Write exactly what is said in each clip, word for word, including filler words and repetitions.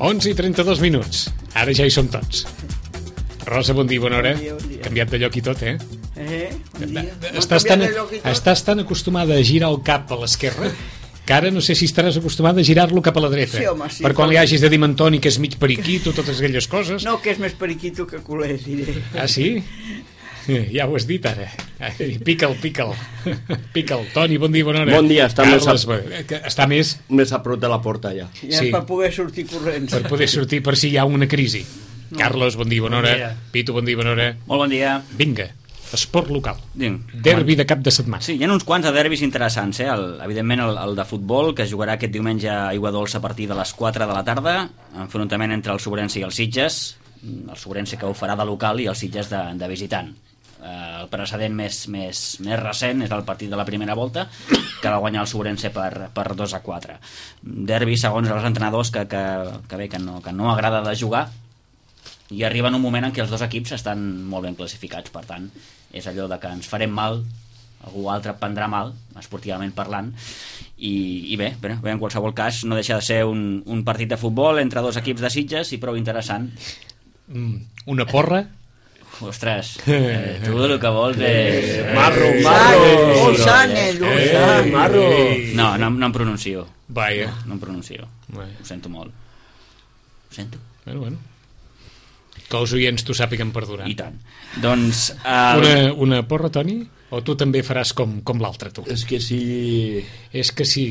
onze i trenta-dos minuts. Ara ja hi som tots. Rosa, bon dia, bona hora. Bon dia, bon dia. Canviat de lloc i tot, eh? Eh? Bon dia. Estàs tan, estàs tan acostumada a girar el cap a l'esquerra que ara no sé si estaràs acostumada a girar-lo cap a la dreta. Sí, home, sí, per quan però... li hagis de dir Antoni que és mig periquito, totes aquelles coses. No, que és més periquito que culer, diré. Ah, sí? Ja ho has dit ara. Pica'l, pica'l. Pica'l. Toni, bon dia, bona hora. Bon dia, està Carles, més a... està més... més a prop de la porta, ja. Ja Sí. per poder sortir corrents. Per poder sortir per si hi ha una crisi. No. Carlos, bon dia, bona Bon hora. dia. Pitu, bon dia, bona hora. Molt bon dia. Vinga, esport local. Ding. Derbi de cap de setmana. Sí, hi ha uns quants de derbis interessants, eh? El, evidentment el, el de futbol, que es jugarà aquest diumenge a Aiguadols a partir de les quatre de la tarda, enfrontament entre el Sobrense i el Sitges, el Sobrense que ho farà de local i el Sitges de, de visitant. Eh, el precedent més, més, més recent és el partit de la primera volta, que va guanyar el Sobrense per, per dos a quatre. Derbi, segons els entrenadors, que, que, que bé, que no, que no agrada de jugar, i arriba en un moment en què els dos equips estan molt ben classificats, per tant és allò de que ens farem mal, algú altre prendrà mal, esportivament parlant, i, i bé, bé, bé, en qualsevol cas no deixa de ser un, un partit de futbol entre dos equips de Sitges i prou interessant. Mm, una porra? Ostres, eh, tu el que vols és... Marro, Marro, marro. molt sant, eh, molt sant. Marro. No, no, no em pronuncio. Vaja. No em pronuncio. Vaja. Ho sento molt. Ho sento. Bueno, bueno. Que els oients t'ho sàpiguen perdonar. I tant. Doncs... Uh, Una, una porra, Toni? O tu també faràs com, com l'altre, tu? És que si... És que si...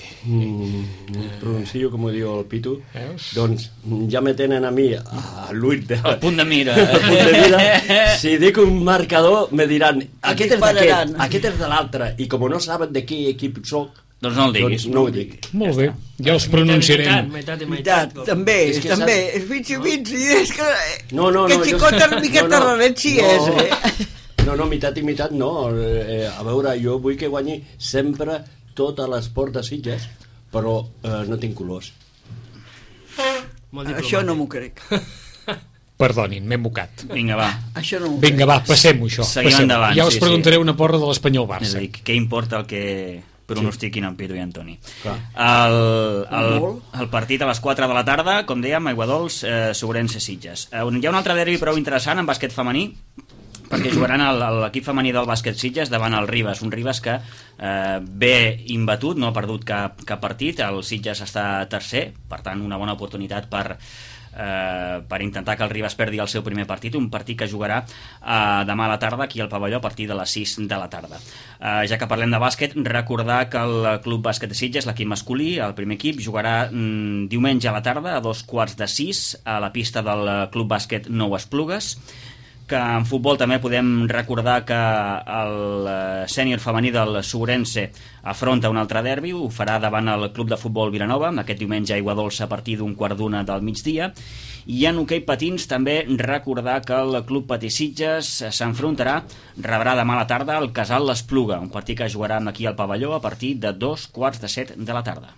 Mm, pronuncio, com ho diu el Pitu, Veus? doncs ja me tenen a mi a l'ull de... el punt de mira. al punt de mira. Si dic un marcador, me diran aquest és d'aquest, dispararan. aquest és de l'altre, i com no saben de quin equip soc, Doncs no el diguis. doncs no ho dic. Molt bé, ja els pronunciarem. Meitat i Veritat, meitat. també, És que també. saps- És fins i fins, és que... No, no, que no, jo- xicot una miqueta no, no. raret sí No. és, eh? No, no, mitat i mitat no. Eh, a veure, jo vull que guanyi sempre tot l'esport de Sitges, però eh, no tinc colors. Molt Això no m'ho crec. Perdonin, m'he mocat. Vinga, va. Això no m'ho Vinga, va, passem-ho, això. Seguim passem-ho. endavant, Ja us sí, preguntaré sí. una porra de És l'Espanyol-Barça. a dir, què importa el que pronostiquin en Pitu i Antoni. Clar. El, el, Molt. el partit a les quatre de la tarda, com dèiem, Aiguadols, eh, Sobrense, Sitges. Eh, on hi ha un altre derbi prou interessant en bàsquet femení, perquè jugaran el- l'equip femení del bàsquet Sitges davant el Ribes, un Ribes que eh, ve imbatut, no ha perdut cap, cap partit, el Sitges està tercer, per tant una bona oportunitat per, eh, per intentar que el Ribes perdi el seu primer partit, un partit que jugarà eh, demà a la tarda aquí al pavelló a partir de les sis de la tarda. Eh, ja que parlem de bàsquet, recordar que el Club Bàsquet de Sitges, l'equip masculí, el primer equip, jugarà mm, diumenge a la tarda a dos quarts de sis a la pista del Club Bàsquet Nou Esplugues, que en futbol també podem recordar que el eh, sènior femení del Sobrense afronta un altre derbi, ho farà davant el Club de Futbol Vilanova, aquest diumenge a Aiguadols a partir d'un quart d'una del migdia, i en hoquei patins també recordar que el Club Patí Sitges s'enfrontarà, rebrà demà a la tarda el Casal l'Espluga, un partit que jugarà aquí al pavelló a partir de dos quarts de set de la tarda.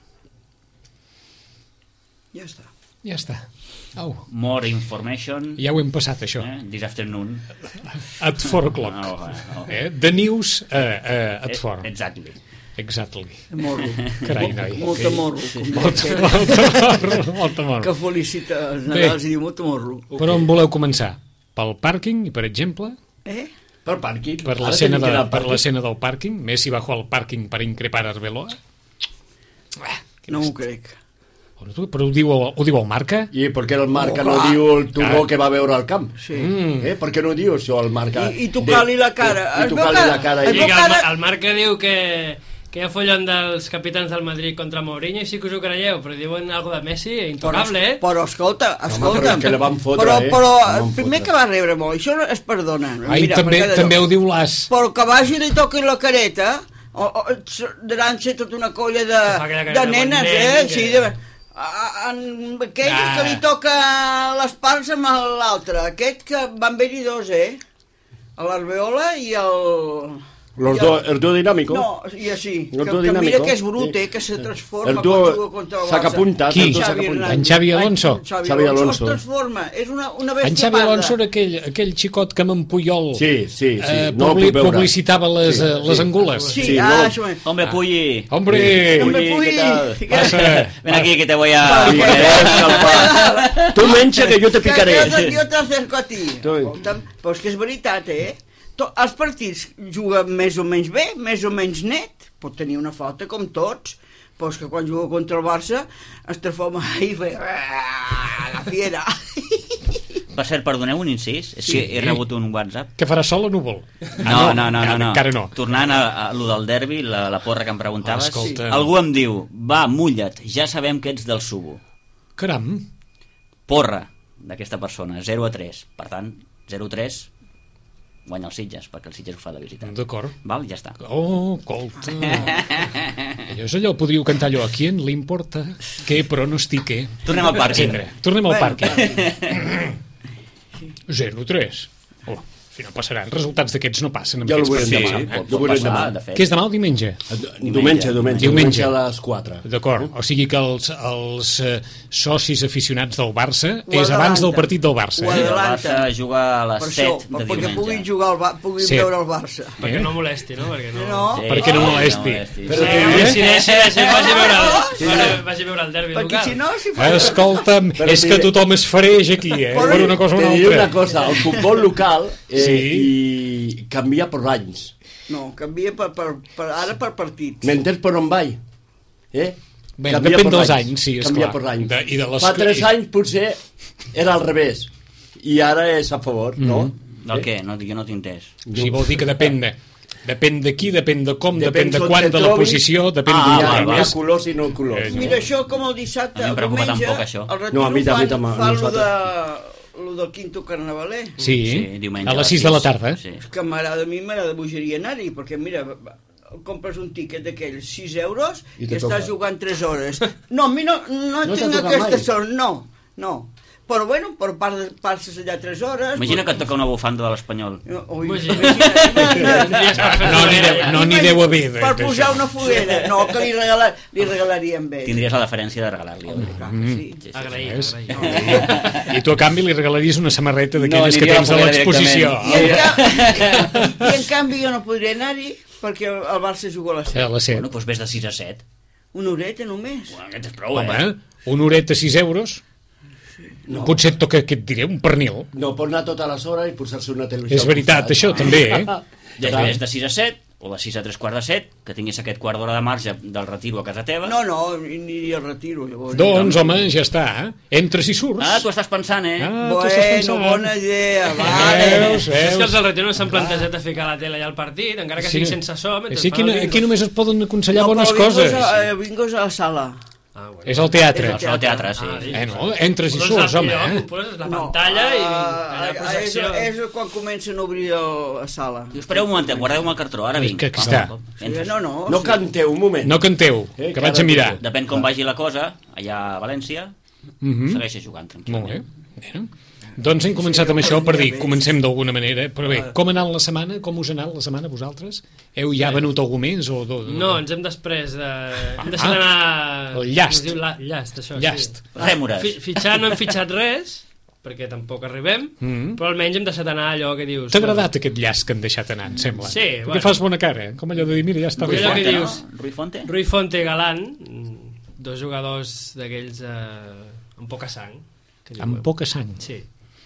Ja està. Ja està. Au. More information Ja ho hem passat, això. eh, this afternoon. At four o'clock. Oh, oh, oh. Eh? The news uh, uh, at four. Exactly. Exactly. Morro. Carai, noi. Molta morro. com Molta, diu molta morro, molta aquell morro. Que felicita els Nadals i diu molta morro. Per on voleu començar? Pel pàrquing, per exemple? Eh? Per pàrquing. Per Ara l'escena tenim que de, anar al per pàrquing. l'escena del pàrquing? Messi bajó al pàrquing per increpar Arbeloa? Ah, que No m'ho best- crec. Però ho diu, ho diu el Marca? I per què el Marca Oh, no clar. diu el turró Clar. que va veure al camp? Sí. Mm. Eh? Per què no diu això el Marca? I, i tocar-li la cara. I, i Es veu tocar-li que- la cara. es I veu I... que cara- el, el Marca diu que, que hi ha follon dels capitans del Madrid contra Mourinho i sí que us ho creieu, però diuen algo de Messi Però, intocable, eh? però escolta, Home, escolta. però és que la van fotre, però, eh? però La van primer fotre. que va rebre molt, això no es perdona. Ai, Mira, també, perquè també allò- ho diu l'As. Però que vagi i li toqui la careta, o, o, deran ser tota una colla de, Que fa aquella careta de de nenes, bon nen, eh? que- Sí, de, a, a, en aquell Ah. que li toca les parts amb l'altre, aquest que van haver-hi dos, eh? A l'Albeola i el... Los dos, el dúo dinámico. No, i així, El que, dúo que mira dinámico. que és brut, eh, que se transforma El quan dúo juga contra el Barça. sacapuntas, Qui? el dúo Xavi sacapuntas. Hernández. En Xavi Alonso. En Xavi, Xavi Alonso. Alonso. Es transforma, és una, una En bèstia Xavi parda. Alonso era aquell, aquell xicot que amb en Puyol Sí, sí, sí. eh, no publi el puc veure. publicitava les, Sí, eh, les sí. angules. Sí, Sí, ah, no. això és. Hombre, Puyi. Hombre, Hombre, Puyi, Puyi. ¿qué tal? ¿Qué passa? Ven aquí que te voy a... Va, Sí, que- escalfa. Tu menja que jo te Que picaré. jo, jo t'acerco a ti. Tu- Escolta'm, però és que és veritat, eh? To, els partits juga més o menys bé, més o menys net, pot tenir una falta com tots, però és que quan juga contra el Barça es transforma i fa... la fiera. Per cert, perdoneu un incís, és Sí. que he rebut un WhatsApp. que farà sol o núvol? No, no, no, no, no. Encara no. Tornant a, a lo del derbi, la, la porra que em preguntaves, Escolta. algú em diu, va, mulla't, ja sabem que ets del Subo. Caram, Porra d'aquesta persona, zero a tres. Per tant, zero a tres guanya els Sitges, perquè el Sitges ho fa de visitant. d'acord. Val, ja està. Oh, colta. Allò és allò, podríeu cantar allò. A qui en l'importa que pronostique? Tornem al pàrquing. Etcètera. Tornem al Bueno. pàrquing. zero tres. Oh, si no passaran. Resultats d'aquests no passen. amb Ja ho aquests veurem partits, demà. eh? Ho Pot veurem passar, demà. de fet. Què és demà o diumenge? Diumenge, diumenge, Diumenge. diumenge a les quatre. D'acord, o sigui que els, els eh, socis aficionats del Barça Ho és abans adelanta. del partit del Barça. Ho Eh? El adelanta. Barça juga a les Per això, set de perquè diumenge. puguin jugar al Ba- puguin Sí. veure el Barça. Perquè Eh? no molesti, no? Perquè no... No. Sí. Perquè no molesti. Però Sí, tu- home, si deixi, deixi, vagi a veure Sí. el, vagi- vagi a veure el derbi Perquè local. si no, si fa... Escolta'm, Però és si- que tothom es fareix aquí, eh? Però- Per una cosa o Te una diré altra. una cosa, el futbol local eh, Sí. i canvia per anys. No, canvia per, per, per, ara per partits. M'entens per on vaig? Eh? Bé, Canvia depèn per dels anys, sí, Canvia esclar. per anys. De- i de les- Fa tres anys potser era al revés i ara és a favor, no? Del què? No, jo no t'he entès. O sigui, vol dir que depèn de, depèn de qui, depèn de com, depèn, de on quan, te de la trobis. posició, depèn ah, d'un va, altre va, més. colors i no colors. Eh, Mira, això com el dissabte, A mi em el preocupa diumenge, tampoc, això. el retiro No, a mi fan, també, també, a fan lo, nosaltres. de, lo del quinto carnavaler. Sí, Sí, diumenge a a les les sis de la sis. tarda. Sí. És que m'agrada, a mi m'agrada bogeria anar-hi, perquè mira, va- compres un tiquet d'aquells sis euros I i, te estàs toca. jugant tres hores. No, a mi no, no, No t'ha tinc tocat aquesta mai? sort, no, no. Però bueno, per part, passes allà tres hores... Imagina que et toca una bufanda de l'Espanyol. No, ui, Imagina. imagina, imagina. No n'hi deu, no n'hi deu haver. de- Per d'això. posar una foguera. No, que li, regala, li regalaríem bé. Tindries la deferència de regalar-li. Home, oi? clar que sí. Sí, sí. Agraït, És? agraït. I tu, a canvi, li regalaries una samarreta No, d'aquelles que aniria a tens la de foguera l'exposició. I en, ca... I en canvi jo no podria anar-hi perquè el Barça juga a les A set. les set. Bueno, doncs ves de sis a set. Una horeta només. Bueno, aquest és prou, Home, eh? una horeta, sis euros. No. Potser et toca, què et diré, un pernil. No, pot anar totes les hores i posar-se una televisió. És veritat, al costat. això també, eh? Després de sis a set, o de sis a tres quarts de set, que tinguis aquest quart d'hora de marge del retiro a casa teva. No, no, ni, ni el retiro. Llavors. Doncs, home, ja està. Eh? Entres i surts. Ah, tu estàs pensant, eh? Ah, tu estàs Bueno, pensant. bona idea, vale. Veus, És que els veus? del retiro no s'han plantejat a ficar la tele allà al partit, encara que sigui sense so, mentre Sí, aquí, fan no, el bingo. aquí només es poden aconsellar No, bones però el bingo coses. és a- El bingo és a la sala. Ah, bueno. És el teatre. És Això al teatre, sí. Ah, sí. Eh, no? Entres i Poses surts, el home. lloc, Eh? ho poses la pantalla i ah, allà és, projecció. és quan comencen a obrir el- la sala. Diu, espereu un momentet, guardeu-me el cartró, ara vinc. Que aquí Va, està. va, va. Sí, Entres. no, no. No sí. canteu, un moment. No canteu, Eh, que vaig cada a mirar. Depèn com vagi la cosa, allà a València, Mhm. segueixes jugant Molt tranquil·lament. bé. Bé. Doncs hem començat amb això per dir, comencem d'alguna manera, però bé, com ha anat la setmana? Com us ha anat la setmana, vosaltres? Heu ja venut algú més? O do, do... No, ens hem després de... Hem Ah, deixat anar... el llast. Com es diu? La... Llast, això, Llast. sí. Rèmores. Fi fitxar no hem fitxat res, perquè tampoc arribem, Mhm. però almenys hem deixat anar allò que dius... T'ha agradat aquest llaç que han deixat anar, em sembla? Sí, Perquè bueno. fas bona cara, eh? Com allò de dir, mira, ja està Rui bé. allò que Fonte, dius. no? Rui Fonte? Rui Fonte i Galán, dos jugadors d'aquells eh, amb poca sang. Que diu, Amb poca sang. Sí.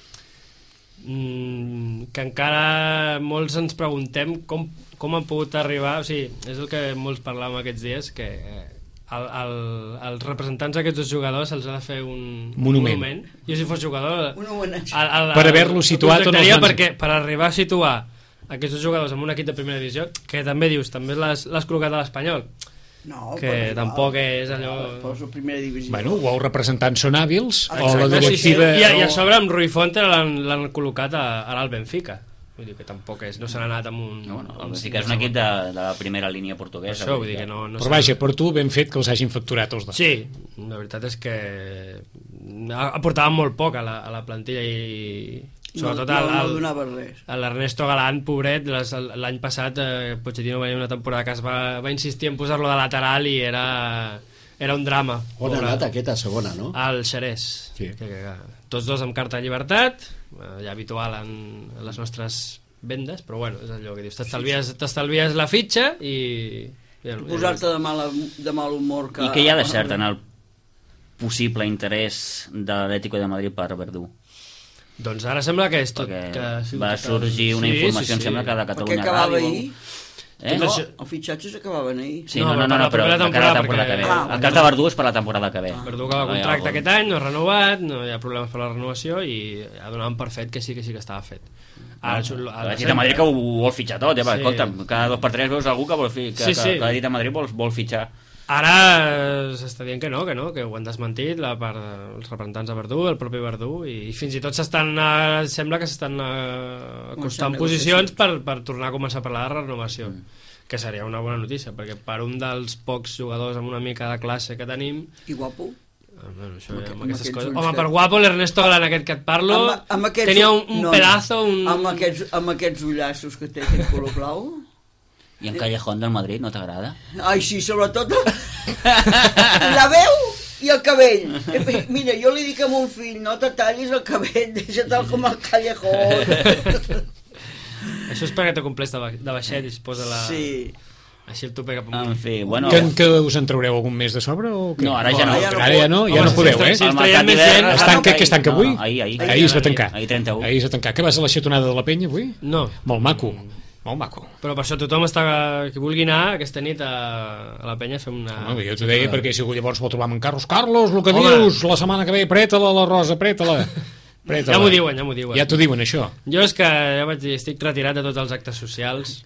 Mm, que encara molts ens preguntem com, com han pogut arribar, o sigui, és el que molts parlàvem aquests dies, que eh, el, el, els representants d'aquests dos jugadors se'ls ha de fer un Monument. monument. Jo si fos jugador Un homenatge. el, el, Per haver-lo situat on els contractaria van- perquè per arribar a situar aquests dos jugadors en un equip de primera divisió, que també dius, també l'has l'has col·locat a l'Espanyol, No, que però, tampoc és allò- Poso primera divisió. Bueno, o els representants són hàbils, o la Exacte, sí, sí. directiva... I, a- I a sobre amb Rui Fonte l'han l'han col·locat a, a l'Alt Benfica. Vull dir que tampoc és, no se n'ha anat amb un... No, no, amb el un Benfica és un equip de, de la primera línia portuguesa. Això, vull dir que no... no Però s'ha- vaja, per tu ben fet que els hagin facturat els dos. Sí, la veritat és que aportaven molt poc a la, a la plantilla i, Sobretot no, el, no, el, no donava res. l'Ernesto Galán, pobret, les- l'any passat eh, Pochettino va haver una temporada que es va, va insistir en posar-lo de lateral i era, era un drama. On ha Pobre. anat aquesta segona, no? Al Xerès. Sí. Que, que, que, tots dos amb carta de llibertat, eh, ja habitual en, en les nostres vendes, però bueno, és allò que dius, t'estalvies t'estalvies la fitxa i... i ja, Posar-te de, mala, de mal humor. Que... I què hi ha de cert en el possible interès de l'Atlético de Madrid per Verdú? Doncs ara sembla que és tot... Perquè que ha sigut va tot- sorgir una Sí, informació, sí, em sí. sembla que de Perquè Catalunya acabava Ràdio. ahir. Eh? No, això- els fitxatges acabaven ahir. Sí, No, no, no, per no, la però propera de cara a la temporada temporada, que ve. perquè- El cas de Verdú és per la temporada que ve. Verdú que va No hi ha contracte algun- aquest any, no ha renovat, no hi ha problemes per la renovació i ja donaven per fet que sí que sí que estava fet. Ara, el, L'Atlètic de Madrid que ho vol fitxar tot, eh? Sí. Escolta, cada dos per tres veus algú que vol fi, que, Sí, que, sí. que l'Atlètic de Madrid vol, vol fitxar. Ara eh, s'està dient que no, que no, que ho han desmentit la part dels representants de Verdú, el propi Verdú, i, i fins i tot s'estan, eh, sembla que s'estan eh, acostant posicions per, per tornar a començar a parlar de renovació, mm. que seria una bona notícia, perquè per un dels pocs jugadors amb una mica de classe que tenim, I guapo. eh, bueno, això, Amb amb, aqu- amb aquestes amb coses. aquests Home, ulls per que- guapo l'Ernesto Galán aquest que et parlo Amb, amb aquests, tenia un, un no, no. pedazo, un... Amb aquests, amb aquests ullassos que té aquest color blau. I en Callejón del Madrid no t'agrada? Ai, sí, sobretot la veu i el cabell. Eh, Mira, jo li dic a mon fill, no te tallis el cabell, deixa-te'l com el callejón. Això és perquè té complex de, ba de baixet i es posa la... Sí. Així el tope cap En amunt. fi, bueno... Que, que us en traureu algun mes de sobre o què? No, ara ja no. Ara ja no Ara ja no, ja Home, no si podeu, està- eh? si El està mercat traient més d'hivern- gent... Ah, Es tanca, no, que es tanca no, avui? no, ahir, ahir. Ahir es va tancar. Ahir trenta-u. Ahir es va tancar. Què vas a la xatonada de la penya avui? No, Molt maco. Molt maco. però per això tothom està... Qui vulgui anar aquesta nit a, a la penya fem una... Home, jo t'ho deia perquè si llavors vol trobar amb en Carlos. Carlos, el que Home. dius, la setmana que ve, preta-la, la Rosa, preta-la. Preta-la. Ja m'ho diuen, ja m'ho diuen. Ja t'ho diuen, això. Jo és que ja vaig dir, estic retirat de tots els actes socials.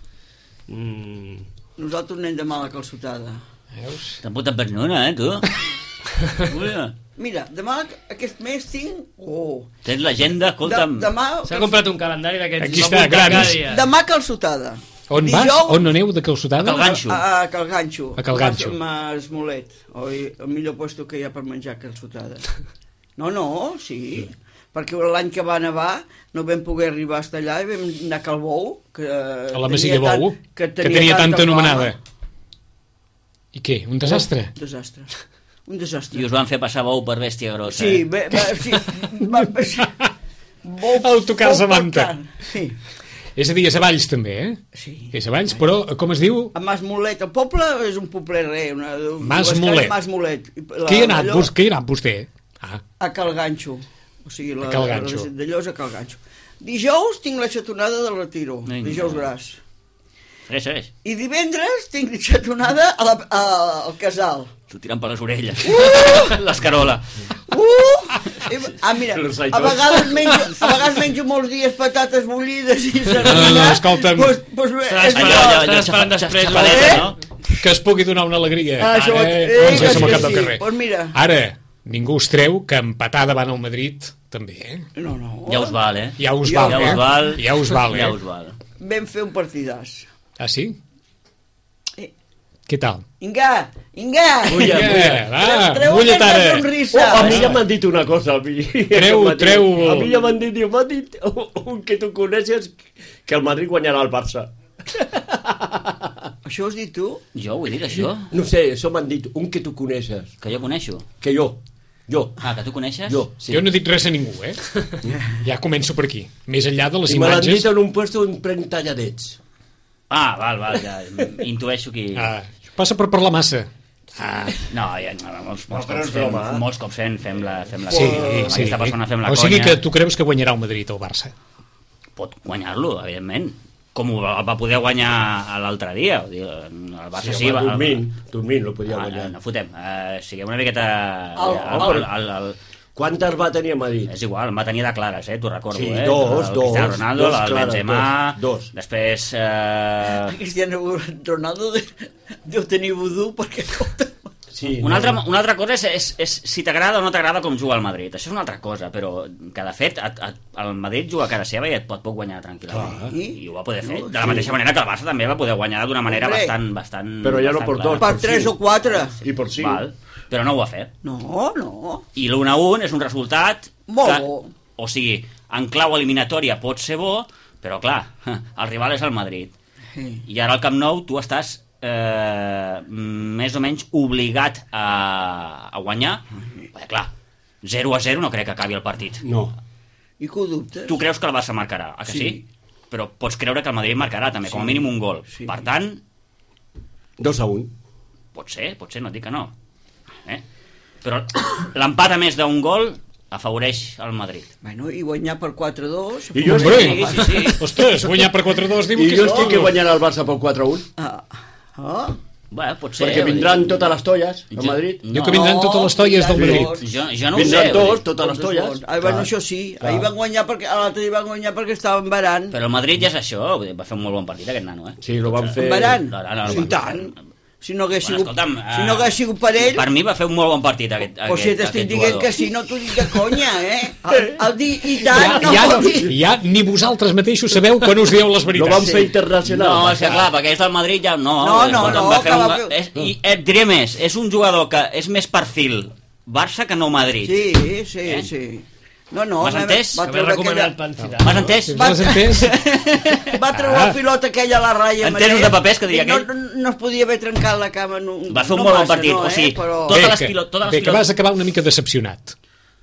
Mm. Nosaltres anem de mala calçotada. Veus? T'han putat per nuna, eh, tu? Ui, Mira, demà aquest mes tinc... Oh. tens l'agenda, escolta'm... De, demà, S'ha comprat un calendari d'aquests. Aquí va està, apuntar cada grans. dia. demà calçotada. On vas? On aneu de calçotada? A Calganxo. A, a Calganxo. A Calganxo. Mas Molet. Oi, el millor puesto que hi ha per menjar calçotada. No, no, sí. Perquè l'any que va nevar no vam poder arribar a estar allà i vam anar a Calbou, que A la tenia Masia tant- Bou, que tenia tanta anomenada. I què? Un desastre? Un desastre. Un desastre. I us van fer passar bou per bèstia grossa. Sí, eh? va, va, sí, va, sí. Bou, El tocar-se bou per manta. tant. Sí, És a dir, és a Valls també, eh? sí. És a Valls, però com es diu? A Mas Molet, el poble és un poblet re. Una, Mas dues Molet. cases Mas Molet. La, Què hi ha anat, allò- vos, què hi ha anat vostè? Ah, A Calganxo. O sigui, la, A Calganxo. la d'allò és a Calganxo. Dijous tinc la xatonada del Retiro, Vinga. dijous gras. Segueix, segueix. I divendres tinc xatonada a la, a, al Casal. Tu tirant per les orelles. Uh! L'escarola. Uh! I, ah, mira, Els a aitors. vegades, menjo, a vegades menjo molts dies patates bullides i sardina. No, no, escolta'm. Pues, pues, bé, Estàs és esperant, bo. allò, estàs esperant xafa- després. xafadeta, eh? no? que es pugui donar una alegria. Ah, això, Ara, eh, doncs que som al sí, cap del sí. carrer. Pues mira. Ara, ningú us treu que empatar davant el Madrid també, eh? No, no. Ja us val, eh? Ja us Ja val, us eh? val. Ja us val, eh? Ja us val. Vam fer un partidàs. Ah, sí? Eh. Què tal? Inga, Inga! Ulla, Eh, va, Treu mulla't aquesta ara. sonrisa. Oh, a mi ja m'han dit una cosa, a mi. Treu, M'han dit- treu. A mi ja m'han dit, diu, m'han dit un que tu coneixes que el Madrid guanyarà el Barça. Això ho has dit tu? Jo ho he dit, això? No sé, això m'han dit, un que tu coneixes. Que jo coneixo. Que jo, jo, Ah, que tu coneixes? jo, sí. Jo no he dit res a ningú, eh? Ja començo per aquí. Més enllà de les I me l'han dit imatges... en un puesto en pren talladets. Ah, val, val, ja. Intueixo qui... Ah, passa per parlar massa. Ah, No, ja, no, no, molts, molts, però cops és fem, broma, eh? molts cops fem, fem la, fem la sí, conya. Amb sí. Aquesta persona fem la O sigui conya. que tu creus que guanyarà el Madrid o el Barça? Pot guanyar-lo, evidentment. Com ho va va poder guanyar l'altre dia. Vull dir, el Barça sí, home, va... dormint, dormint lo podia Ah, guanyar. no, no fotem. Uh, siguem una miqueta... El- el, el, el, el, Quantes va tenir a Madrid? és igual, em va tenir de clares, eh? T'ho recordo, Sí, eh? dos, el dos, Cristiano Ronaldo, dos el clares, Benzema... dos, dos. Després... Eh, Cristiano Ronaldo de, deu tenir vudú perquè... Sí, Una altra, no. una altra cosa és, és, és si t'agrada o no t'agrada com juga el Madrid. Això és una altra cosa, però que de fet a, a, el Madrid juga a casa seva i et pot, pot guanyar tranquil·lament. Clar. I, I ho va poder fer. De la mateixa manera que el Barça també va poder guanyar d'una manera Hombre. bastant, bastant... Però ja no bastant per clara. dos. Per tres o quatre. I per cinc. Val, però no ho va fer. No, no. I l'un a un és un resultat Molt que, bo. o sigui, en clau eliminatòria pot ser bo, però clar, el rival és el Madrid. Sí. I ara al Camp Nou tu estàs eh, més o menys obligat a, a guanyar. Perquè clar, zero a zero no crec que acabi el partit. No. I que ho dubtes? Tu creus que el Barça marcarà, a que sí? sí? Però pots creure que el Madrid marcarà també, sí. Com a mínim un gol. Sí. Per tant... Dos a un. Pot ser, pot ser, no et dic que no. Eh? Però l'empat a més d'un gol afavoreix el Madrid. Bueno, i guanyar per quatre a dos... I jo Hombre, Sí, sí, sí. ostres, guanyar per quatre a dos, diu I que jo és estic bo. que guanyarà el Barça per quatre a un. Ah, ah. Bueno, pot ser. Perquè vindran totes les tolles a Jo- Madrid. Jo que vindran totes les tolles del vindran Madrid. tots. Jo, jo no ho sé. Vindran vull tots, dir. totes les tolles. Ah, bueno, això sí, ahir van guanyar perquè a l'altre dia van guanyar perquè estaven barant. Però el Madrid ja és això, vull dir, va fer un molt bon partit aquest nano, eh? Sí, lo van fer... Barant? No, no, no, Sí, van- tant. Si no hagués Bueno, sigut, escolta'm, si no hagués sigut per ell, Per mi va fer un molt bon partit aquest, o aquest, si t'estic aquest dient jugador. que sí, no t'ho dic de conya, eh? El, el dir i tant, Ja, no ja, pot no, dir. ja ni vosaltres mateixos sabeu quan us dieu les Lo veritats. van fer internacional. No, és que clar, perquè és del Madrid ja... No, No, no, escolta'm, no, va fer que un... va fer- És, I et diré més, és un jugador que és més perfil Barça que no Madrid. Sí, sí, Eh? sí. No, no, M'has va- entès? va Que m'he treure recomanat aquella... pan citat. M'has entès? Si l'has entès? Va treure Ah. la pilota aquella a la ratlla. Entesos Manel, de papers, que diria i no, aquell. no, no es podia haver trencat la cama. No, Va fer un no molt bon massa, partit, no, o sigui, eh? Però... Totes Bé, les que, pilo- totes les bé, que pilotes- vas acabar una mica decepcionat.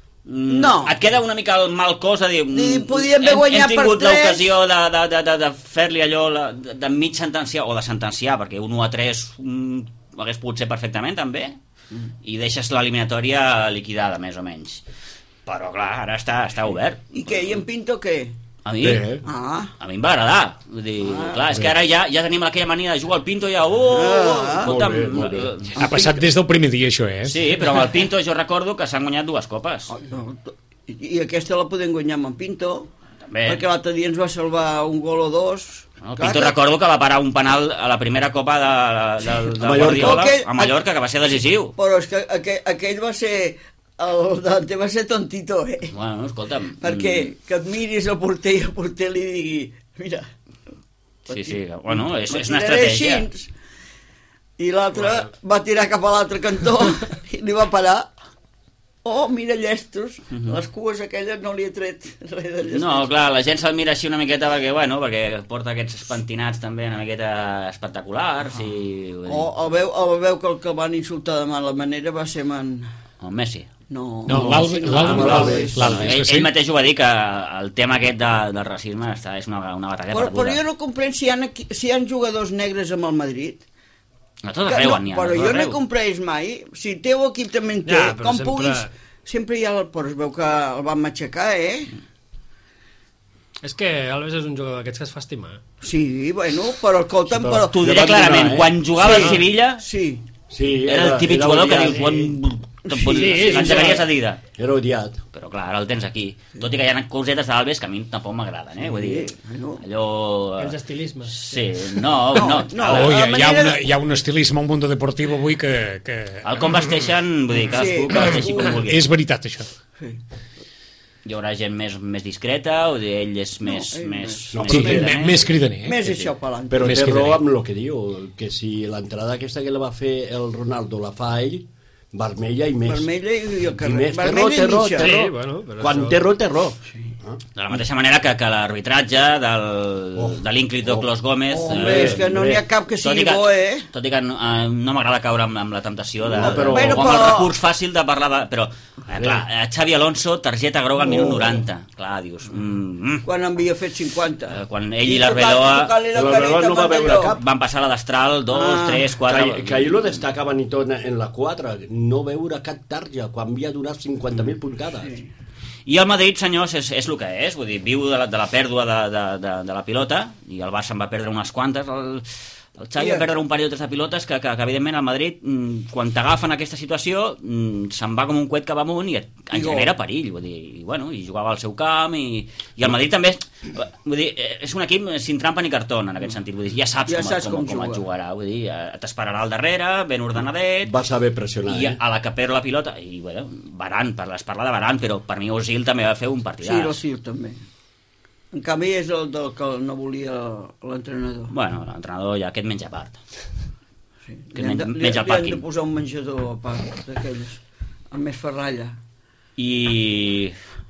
Mm, No. Et queda una mica el mal cos de dir... mm, Ni podíem haver hem, guanyat hem tingut per tres. l'ocasió de, de, de, de, de fer-li allò la- de, de mig sentenciar, o de sentenciar, perquè un u a tres mm, hagués pogut ser perfectament també, mm. i deixes l'eliminatòria liquidada, més o menys. Però clar, ara està, està obert. I què, i en Pinto què? A mi, Bé. Ah, a mi em va agradar. Vull dir, Ah, clar, és que ara ja, ja tenim aquella mania de jugar al Pinto i ja... Oh, Ah, escolta'm, molt bé, molt bé. eh, Ha passat des del primer dia, això, eh? Sí, però amb el Pinto jo recordo que s'han guanyat dues copes. no, i, i aquesta la podem guanyar amb en Pinto, També. perquè l'altre dia ens va salvar un gol o dos. El Clar Pinto que- recordo que va parar un penal a la primera copa de, de, de, de A Mallorca. Guardiola Aquell- a Mallorca, que va ser decisiu. Però és que aquell, aquell va ser... El Dante va ser tontito, eh? Bueno, escolta'm... Perquè mm, que et miris el porter i el porter li digui mira, Sí, sí, bueno, és, me és una tiraré estratègia. així. I l'altre va tirar cap a l'altre cantó i li va parar. Oh, mira llestos, les cues aquelles no li he tret res de llestos. Mhm. No, clar, la gent se'l mira així una miqueta perquè, bueno, perquè porta aquests pentinats també una miqueta espectaculars i... O el veu, el veu que el que van insultar de mala manera va ser amb en... El Messi. No, No, l'Alves, no, l'Alves, no, l'Alves, l'Alves, Ell, que sí. ell mateix ho va dir, que el tema aquest de, del racisme està, és una, una batalla Però, però perduda. jo no comprenc si hi, ha, si hi ha jugadors negres amb el Madrid. A tot Que arreu no, n'hi ha. però a tot jo no he arreu. comprès mai. Si el teu equip també en té, Ja, però com sempre- puguis... Sempre hi ha... El, però es veu que el van matxacar, eh? És que Alves és un jugador d'aquests que es fa estimar. Sí, bueno, però escolta'm... Sí, però- però... T'ho Ja diré van donar, clarament, eh? quan jugava Sí. al Sevilla Sí, Sí, era el típic jugador que odiat. dius, quan te'n pots, Sí, sí, l'engegaries sí. a dida. Era odiat. Però clar, ara el tens aquí. Tot i que hi ha cosetes d'Alves que a mi tampoc m'agraden, eh? Vull dir, bueno. allò... Els estilismes. Sí, no, no. No, no. Oh, hi, ha, la hi, ha manera una, de- hi ha un estilisme al món deportiu avui que, que El com vesteixen, vull dir, cadascú Sí, que vesteixi com vulgui. és veritat, això. sí. Hi haurà gent més, més discreta, o dir, ell és més... ell més, no, més Sí, però- me- més cridaner. Eh? Més això pelant. Però Més té que raó diré. amb el que diu, que si l'entrada aquesta que la va fer el Ronaldo la fa ell, vermella i més. Vermella i el I carrer. més, té raó, Vermella té i raó, mitja. té Sí, raó. bueno, però Quan això- té raó, té raó. Ah. De la mateixa manera que, que l'arbitratge del, Oh. de l'Ínclito Oh. Clos Gómez... Home, és que no n'hi ha cap que tot sigui i que, bo, eh? Tot i que no, eh, no m'agrada caure amb, amb la temptació de, No, però- de, Bueno, o amb el però- recurs fàcil de parlar de... Però, eh, clar, eh, Xavi Alonso, targeta groga al minut Oh. noranta. Clar, dius... Mm, mm. Quan havia fet cinquanta. Eh, quan ell i l'Arbeloa L'Arbeloa no va veure cap. van passar la destral dos, Ah. tres, quatre... Que, que ahir lo destacaven i tot en la quatre, no veure cap tarja quan havia donat cinquanta mil puntades. Sí. I el Madrid, senyors, és, és el que és, vull dir, viu de la, de la pèrdua de, de, de, de la pilota, i el Barça en va perdre unes quantes, el, el Xavi Yeah. va perdre un parell o tres de pilotes que, que, que evidentment, el Madrid, mm, quan t'agafen aquesta situació, mm, se'n va com un coet cap amunt i et, I en gol. genera perill, vull dir, i, bueno, i jugava al seu camp, i, i el Madrid també, vull dir, és un equip sin trampa ni cartón, en aquest sentit, vull dir, ja saps, Ja com, saps com, com, com com et juga. jugarà, vull dir, eh, t'esperarà al darrere, ben ordenadet, Va saber pressionar, i eh? a la que perd la pilota, i bueno, Varane, per, es parla de Varane, però per mi Ozil també va fer un Sí, partidàs. l'Ocil també. En canvi és el del que no volia l'entrenador. Bueno, l'entrenador ja aquest menja a part. Sí. que Li han de, men- li, menja el li han de pàrquing. posar un menjador a part d'aquells, amb més ferralla. I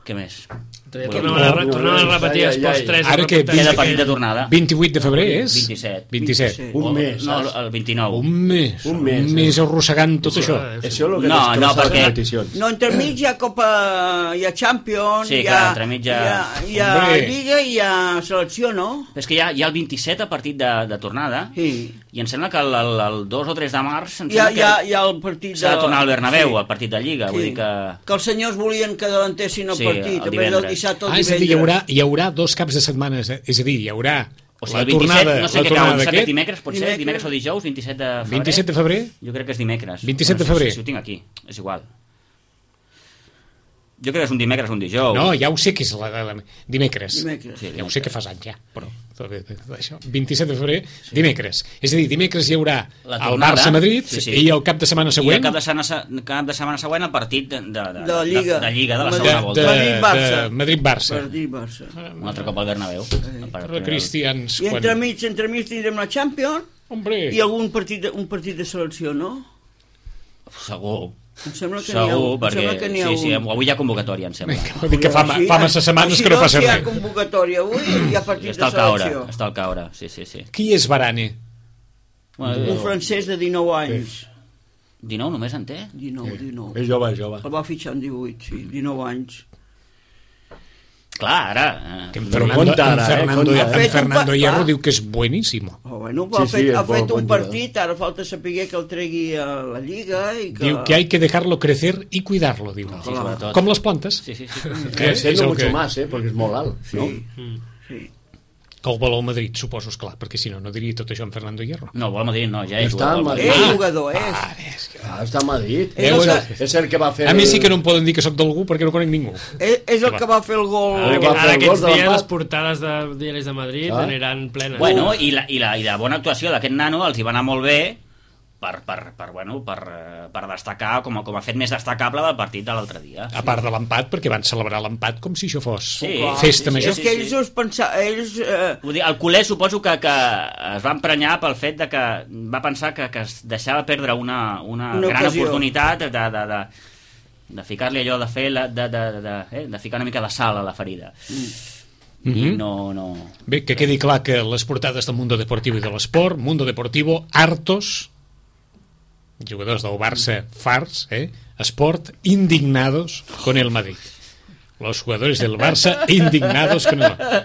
Què més? Tornem a, re tornem a repetir els posts tres. Ara que Queda partit de tornada. vint-i-vuit de febrer és? vint-i-set. vint-i-set. Un mes, No, saps? el vint-i-nou. Un mes. Un mes, Un mes arrossegant tot això. Això és el que No, destrossa no, les perquè- competicions. No, entremig hi ha Copa, hi ha Champions, Sí, hi, clar, ha, entremig hi, hi ha- ha, hi ha Hombre. Lliga i hi ha selecció, no? Però és que hi ha, hi ha el vint-i-set a partit de, de tornada Sí. i em sembla que el, el, el dos o tres de març em Hi ha, sembla hi ha, que hi ha el partit s'ha de tornar al Bernabéu, sí. el partit de Lliga. Vull Sí. dir que... Que els senyors volien que adelantessin el Sí, partit, el en vez del divendres. dissabte o Ah, el és a dir, hi divendres. haurà, hi haurà dos caps de setmana, eh? És a dir, hi haurà O sigui, la el vint-i-set, tornada, no sé la què cau, tornada em sembla que és d'aquest, dimecres, pot ser? Dimecres. Dimecres o dijous, vint-i-set de febrer? vint-i-set de febrer? Jo crec que és dimecres. vint-i-set de No sé febrer. Si ho tinc aquí, és igual. Jo crec que és un dimecres o un dijous. No, ja ho sé que és la, la, la dimecres. Dimecres. Sí, ja ho sé que fas anys ja, però això, vint-i-set de febrer, dimecres. És a dir, dimecres hi haurà La el tornada, Barça-Madrid sí, sí. i el cap de setmana I següent el cap de, setmana, cap de setmana següent el partit de, de, de, De la Lliga. de, de, Lliga, de la De- segona de, volta. de, Madrid-Barça. de Madrid-Barça. Partit-Barça. Un altre cop al Bernabéu. Per, Per cristians. I Quan... entremig, entremig tindrem la Champions Hombre, i algun partit de, un partit de selecció, no? Segur. Em sembla que n'hi ha Segur, un. Em perquè... sembla que n'hi ha Sí, sí, un. avui hi ha convocatòria, em sembla. vol dir que fa, Així- fa massa setmanes així que no doncs, passa si hi ha res. convocatòria avui, hi ha partit Està de al caure, selecció. està al caure, sí, sí, sí. Qui és Varane? Bueno, Un francès de dinou anys. dinou només en té? dinou, dinou. És jove, és jove. El va fitxar en divuit, sí, dinou anys. Clar, ara... Eh, Que en Però Fernando, compta ara, en eh, Fernando, compta. en Ha fet un Fernando pa- Hierro ah. diu que és bueníssimo. Oh, bueno, Sí, ha sí, fet, és ha bo- fet bon un jugador. partit, ara falta saber que el tregui a la Lliga i que... Diu que hay que dejarlo crecer y cuidarlo, diu. sí, sobretot. Com les plantes. Sí, sí, sí. Que és Creciendo el mucho que, más, eh, porque es molt alt, no? Sí. que el vol al Madrid, suposo, esclar, perquè si no, no diria tot això en Fernando Hierro. No, vol Madrid, no, ja és Està jugador. a Madrid. És Ah. jugador, és. Ah, és que... Ah, està a Madrid. És És, el el, que- és el que va fer... A mi sí el- que no em poden dir que sóc d'algú perquè no conec ningú. És, és el que va fer el gol... Ah, Ara, va fer ara el aquests gol de dies l'empat. les portades de diaris de Madrid Ah. aniran plenes. Bueno, i la, i, la, i la bona actuació d'aquest nano els hi va anar molt bé per, per, per, bueno, per, eh, per destacar com a, com a fet més destacable del partit de l'altre dia. A part de l'empat, perquè van celebrar l'empat com si això fos Sí, festa sí, major. És que ells us pensaven... Ells, eh, Vull dir, el culer suposo que, que es va emprenyar pel fet de que va pensar que, que es deixava perdre una, una, Una gran ocasió. oportunitat de, de, de, de ficar-li allò, de fer la, de, de, de, eh, de ficar una mica de sal a la ferida. I Mhm. no, no... Bé, que quedi clar que les portades del Mundo Deportivo i de l'Esport, Mundo Deportivo, hartos, jugadors del Barça, farts, eh? Esport, indignados con el Madrid. Los jugadores del Barça indignados con el Madrid.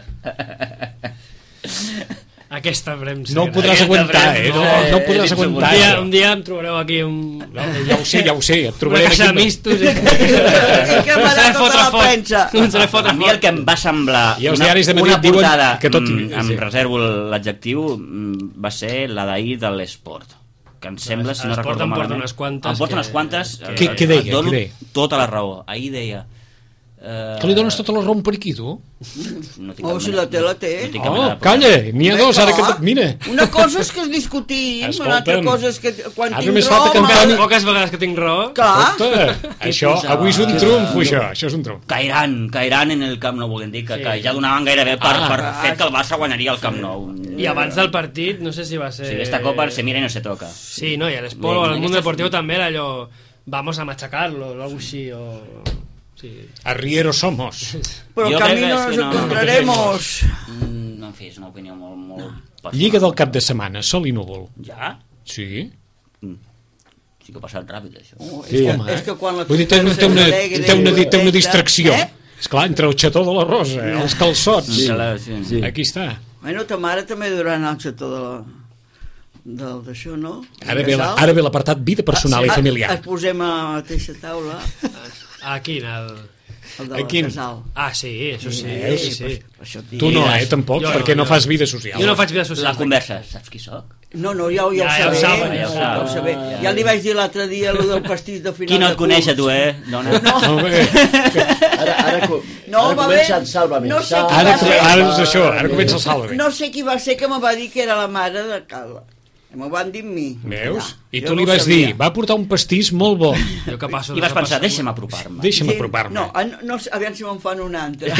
Aquesta premsa. No ho podràs aguantar, eh? No, no ho podràs Eh, Un aguantar. dia, això. un dia em trobareu aquí un... No, ja ho sé, ja ho sé. Et una trobaré casa de aquí. mistos. I... que m'ha de tota la premsa. Ens l'he fotre A mi el que em va semblar I els una, diaris de Madrid una diuen portada, que tot- mm, em sí. reservo l'adjectiu, mm, va ser la d'ahir de l'Esport, que em sembla, si no L'Esport recordo em porta malament, unes quantes em porta que- unes quantes que- Què- què deia, et dono què deia? tota la raó. Ahir deia eh, Que li dones tota la raó per aquí, tu? no tinc Oh, cap si mena- la té, la té. no tinc cap Oh, mena de calla, problema. n'hi ha dos, ara que... Mira, Una cosa és que es discutim, Escolta'm. una altra cosa és que quan Ara tinc només raó... falta que en m'ha- Toni- Poques vegades que tinc raó. Clar, escolta, això, posava? avui és un trumf, això, això és un trumf. Cairan, cairan en el Camp Nou, volem dir que, Sí. que ja donaven gairebé per, Ah. per fet que el Barça guanyaria el Camp Nou. I abans del partit, no sé si va ser... Si esta copa se mira i no se toca. Sí, no, i a l'Esport Bé, o al aquestes- Mundo Deportivo també era allò... Vamos a machacarlo, o algo així, o... Sí. Arrieros somos. però Jo crec camino que és nos que no- encontraremos. Mm, en fi, és una opinió molt, molt personal. Lliga del cap de setmana, sol i núvol. Ja? Sí. Sí que ha passat ràpid, això. Oh, és, Sí, que, home, és que quan la Vull dir, té una, té una, alegre, té una, té una directa, distracció. Eh? Esclar, entre el xató de la rosa, els calçots. Sí. La- sí. Sí. Aquí està. Bueno, ta mare també durà anar al xató de la... del d'això, no? Ara ve, la, Casal. ara ve l'apartat vida personal i Ah, familiar. Es posem a la mateixa taula, A quin? El... el de A la quin? casal. Ah, sí, això sí. Veus? sí, sí. Per això et dic. Tu no, eh, tampoc, Jo no, perquè no jo. fas vida social. Jo no faig vida social. La conversa, saps qui sóc? No, no, ja, ja, Ja, ja ho ho sabem, saben, ja, ja ho ho saben. sabem. Ja. Ja li vaig dir l'altre dia allò del pastís de final Qui no de et coneix, curs. tu, eh, dona? No, bé, Ara, ara, co- No, ara va comença bé. el Sálvame. No sé Sálvame. qui ara, va ser. ara és això, ara comença el salve. No sé qui va ser que me va dir que era la mare de Carla. M'ho van dir amb mi. Veus? I Jo tu no li ho vas sabia. dir, va portar un pastís molt bo. Jo que passo, I vas que pensar, passo- deixa'm apropar-me. Deixa'm Sí, apropar-me. No, ah, no, no, aviam si me'n fan un altre.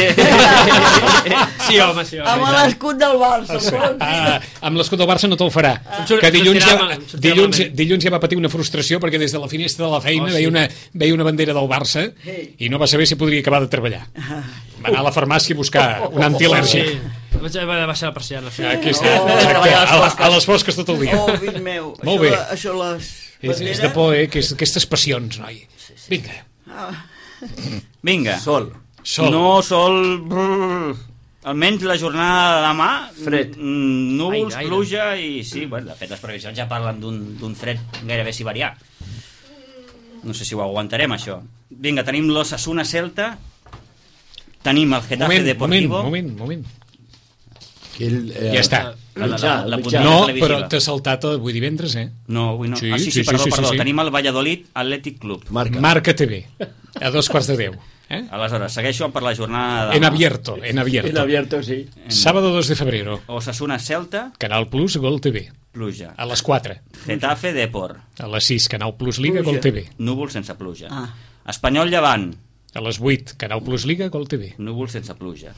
Sí, home, sí, home. Amb l'escut del Barça. vols dir? Ah, amb l'escut del Barça no te'l farà. surt- Que dilluns ja, sortirà mal- sortirà dilluns, malament. dilluns ja va patir una frustració perquè des de la finestra de la feina Oh, sí. veia, una, veia una bandera del Barça Sí. i no va saber si podria acabar de treballar. Va anar a la farmàcia a buscar un antial·lèrgic. Sí, vaig haver de baixar la persiana. Sí. Aquí està, Oh. exacte, a, a les fosques tot el dia. Oh, fill meu. Molt això, bé. Això les És, és de por, eh? Que és, aquestes passions, noi. Vinga. Vinga. Sol. Sol. No sol... brrr. Almenys la jornada de demà... Fred. mm, Núvols, Aire, aire. pluja i... Sí, bueno, de fet, les previsions ja parlen d'un d'un fred gairebé siberià. No sé si ho aguantarem, això. Vinga, tenim l'Osasuna Celta, tenim el Getafe Moment, moment, Deportivo... moment, moment. Aquell, eh, Ja està. La, la, mitjà, la, la mitjà. puntilla No, televisiva. però t'ha saltat avui divendres, eh? No, avui no. Sí, ah, sí, sí, sí, sí, perdó, sí, perdó. sí. Tenim el Valladolid Athletic Club. Marca. Marca T V, a dos quarts de deu. Eh? Aleshores, segueixo per la jornada de En demà. abierto, en En abierto. abierto, sí. Sábado dos de febrero, Osasuna Celta, Canal Plus, Gol T V. pluja. A les quatre. Getafe Depor, A les sis, Canal Plus Liga, Pluja. Gol T V. núvol sense pluja. Ah. Espanyol Llevant, A les vuit, Canal Plus Liga, Gol T V. núvol sense pluja.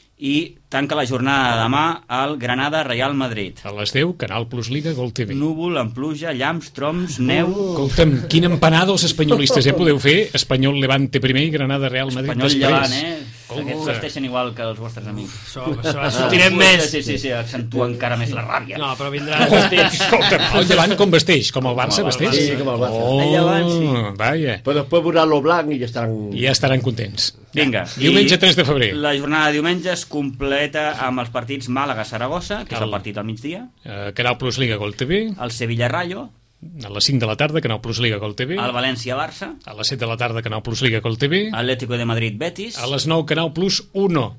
I tanca la jornada de demà el Granada Real Madrid. A les deu, Canal Plus Liga, Gol T V. Núvol amb pluja, llamps, troms, neu... Escolta'm, quina empanada els espanyolistes, eh? Podeu fer Espanyol Levante primer i Granada Real Madrid Espanyol després. Llevant, eh? Oh. Aquests vesteixen igual que els vostres amics. Això, això, sortirem més. Sí, sí, sí, accentua encara més la ràbia. No, però vindrà... Oh, escolta'm, el Llevant com vesteix? Com el Barça Com el vesteix? Sí, com el Barça. Oh, El Llevant, sí. vaja. Però després veurà lo blanc i ja estan... I ja estaran contents. Vinga. Diumenge I tres de febrer. La jornada de diumenge es completa amb els partits Màlaga-Saragossa, que és El- el partit al migdia, Uh, Canal Plus Liga, Gol T V. el Sevilla-Rayo, A les cinc de la tarda, Canal Plus Liga, Gol T V. el València-Barça, A les set de la tarda, Canal Plus Liga, Gol T V. Atlético de Madrid-Betis, A les nou, Canal Plus uno.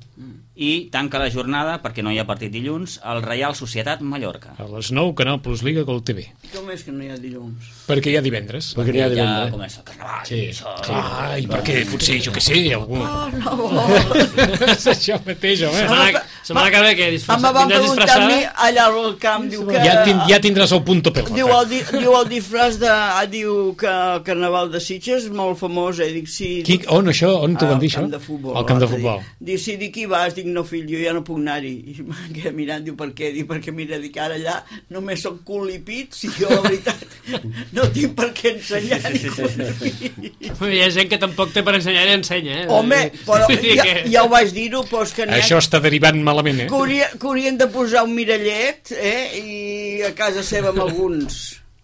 i tanca la jornada, perquè no hi ha partit dilluns, el Reial Societat Mallorca. A les nou, Canal Plus Liga, Gol T V. Com és que no hi ha dilluns? Perquè hi ha divendres. Perquè n'hi ha de Ja vendre. comença el carnaval. Sí. Això. Clar, i perquè potser, jo què sé, algú... Oh, no vol. És això mateix, home. Setmana, setmana que ve, què? Em Disfressa, van vindràs preguntar a mi disfressada? allà al camp, diu que... Ja, tin, ja tindràs el punto pelota. Diu el, di, diu el disfraç de... ah, Diu que el Carnaval de Sitges és molt famós, eh? Dic, sí... Qui, on, això? On t'ho Al van dir, això? camp de futbol. Al camp de l'altre dia. futbol. Dic, sí, dic, qui vas? Dic, no, fill, jo ja no puc anar-hi. I m'han quedat mirant, diu, per què? Dic, perquè mira, dic, ara allà només soc cul i pit, si jo, la veritat, no tinc per què ensenyar ni cul ni pit. Hi ha gent que tampoc té per ensenyar i ensenya, eh? Home, però Vull dir ja, que- ja ho vaig dir-ho, però és que n'hi ha Això està derivant malament, eh? que, hauria, que haurien de posar un mirallet, eh? I a casa seva amb alguns.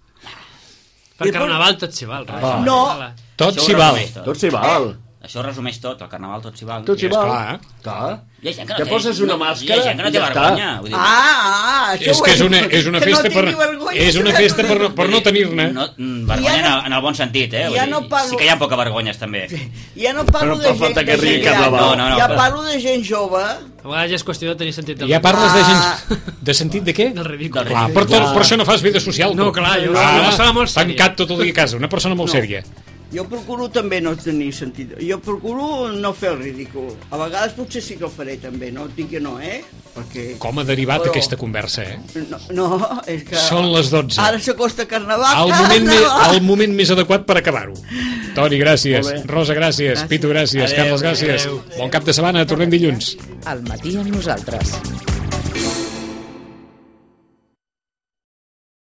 Per carnaval tot s'hi val. res. Ah. No. Hala. Tot Això ho s'hi val. resumeix tot. Tot s'hi val. Això resumeix tot, el carnaval tot s'hi val. Tot s'hi És val. clar. Clar. Hi ha gent que no Te té, poses una no, màscara Hi ha gent que no i té ja està. vergonya. Vull dir, Ah, ah, això És ho que és he- una, és una que festa no per, tingui vergonya, és una això festa no per, té- no- per no tenir-ne. no, mm, vergonya Ja no- en, el, en el bon sentit, eh? Vull ja dir, no parlo- Sí que hi ha poca vergonyes, també. Ja no parlo Però de gent, falta que de rigui gent gran, carnaval. No, no, no, ja però- parlo de gent jove. A vegades ja és qüestió de tenir sentit del Ja parles de Ah. gent... De sentit de què? del ridícul. Del Clar, per, tot, per això no fas vida social. No, tu. clar, jo- Ah, una persona molt sèria. tancat tot el dia a casa, una persona molt sèria. Jo procuro també no tenir sentit. Jo procuro no fer el ridícul. A vegades potser sí que el faré també, no et dic que no, eh? Perquè... Com ha derivat Però- aquesta conversa, eh? No, no, és que... Són les dotze. Ara s'acosta Carnaval. El moment, me, Carnaval. el moment més adequat per acabar-ho. Toni, gràcies. Molt bé. Rosa, gràcies. Gràcies. Pitu, gràcies. Adéu, Carles, gràcies. adéu. Bon cap de setmana. Tornem dilluns. Al matí amb nosaltres.